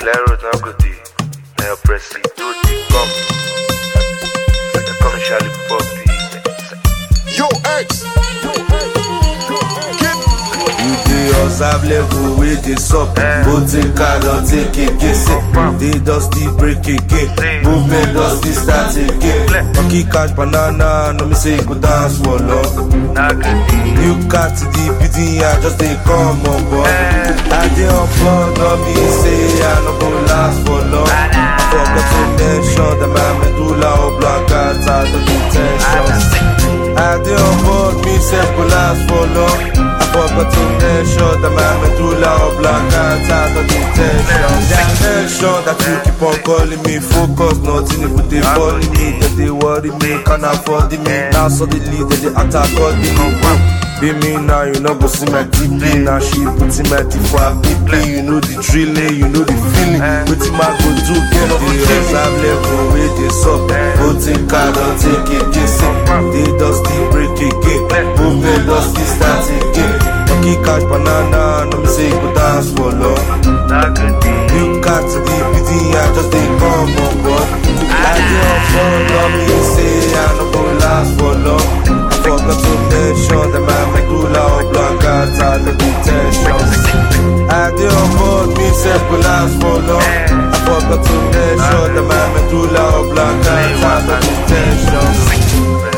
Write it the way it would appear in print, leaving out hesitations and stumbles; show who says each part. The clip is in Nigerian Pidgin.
Speaker 1: Clear road, now go deep. Now press it, do the come. The commercially poppy.
Speaker 2: Yo, X!
Speaker 3: You dey observe level wey dey sup. Both in car don take again. They dusty break again. Movement dusty start again. Monkey catch banana, no me say go dance for love. New car to the PD, I just dey come on board. I dey on board, no me say I no go last for long. I forgot to mention that my medulla oblongata the detention. I dey on board, me say go last for long. I forgot to mention that my medulla oblongata the detention. Mention that you keep on calling me, focus, nothing if they follow me. That they worry me, can't afford me. Now suddenly they attack all the be me now, you know go see my TP. Now she putting my T for a PP. You know the drilling, you know the feeling. Waiting my go do get the observe level where they suck. Both in car don't take it, they dusty break again. Movement dusty start again. Monkey catch banana, no me say go dance for love. You got to the PD, I just ain't come on board. I dey on phone, love me say I no go last for long. I forgot to mention that my medulla oblongata the detention. I dey on board, me say go last for long. I forgot to mention that my medulla oblongata the detention.